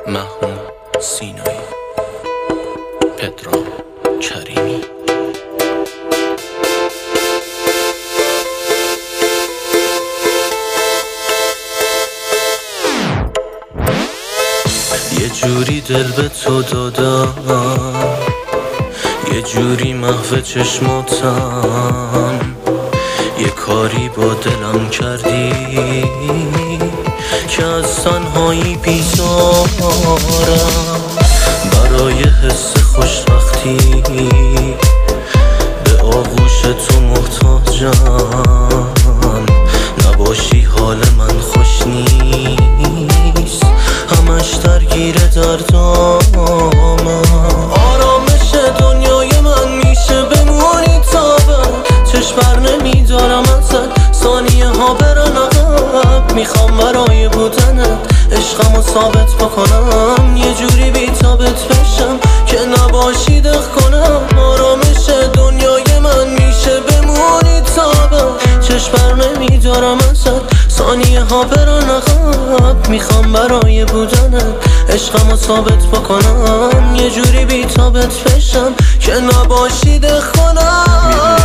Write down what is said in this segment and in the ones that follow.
محمود سینایی، پدرام کریمی. یه جوری دل به تو دادم، یه جوری محو چشماتم، یه کاری با دلم کردی که از تنهایی بیزارم. برای حس خوشبختی به آغوش تو محتاجم، نباشی حال من خوش نیست، همش درگیر دردامم. آرامش دنیای من میشه بمونی تا چشم بر نمیدارم ازت، ثانیه ها برن عقب، میخوام برای بودنت عشقمو ثابت بکنم، یه جوری بی‌تابت بشم که نباشی دق کنم. آرامش دنیای من میشه بمونی تا چشم بر نمیدارم ازت، ثانیه ها برن عقب، میخوام برای بودنت عشقمو ثابت بکنم، یه جوری بی‌تابت بشم که نباشی دق کنم.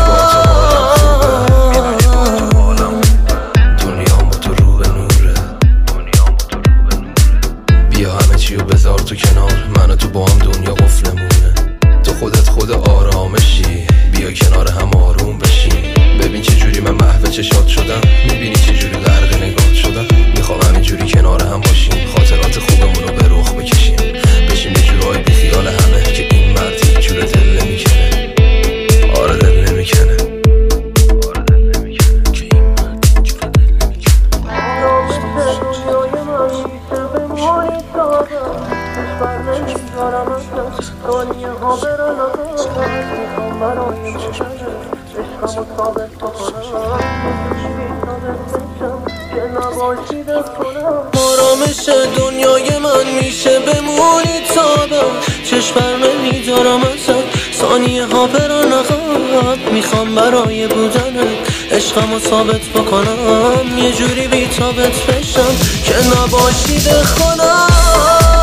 بذار تو کنار من و تو با هم دنیا قفلمونه، تو خودت خود آرامشی، بیا کنار هم آروم بشیم. ببین چه جوری من محو چشات شدم، میبینی چه جوری غرق نگات شدم. میخوام همین جوری کنار هم باشیم، خاطرات خوبمون رو به رخ بکشیم، بشیم یه جورایی بی خیال همه که این مرد یک جور دل نمیکنه. آره دل نمیکنه، آره دل نمیکنه که این مرد یک جور دل نمیکنه. دنیا ها برن میخوام برای عشقمو ثابت بکنم، که نباشی دست کنم. آرامش دنیای من میشه بمونی تا چشم بر نمیدارم ازت، ثانیه ها برن عقب، میخوام برای بودنت عشقمو ثابت بکنم، یه جوری بی‌تابت بشم که نباشی دق کنم.